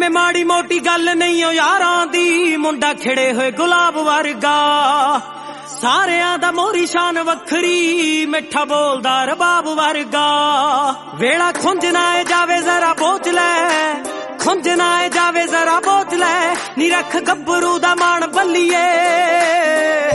माड़ी मोटी गल नहीं ओ यारां दी, मुंडा खिड़े होए गुलाब वर्गा। सारियां दा मोरी शान वखरी, मिठा बोलदा रबाब वर्गा। वेड़ा खुंज ना जावे जरा बोझ लै, खुंज ना जावे जरा बोझ लै, नी रख गब्बरू दा मान बल्लिए।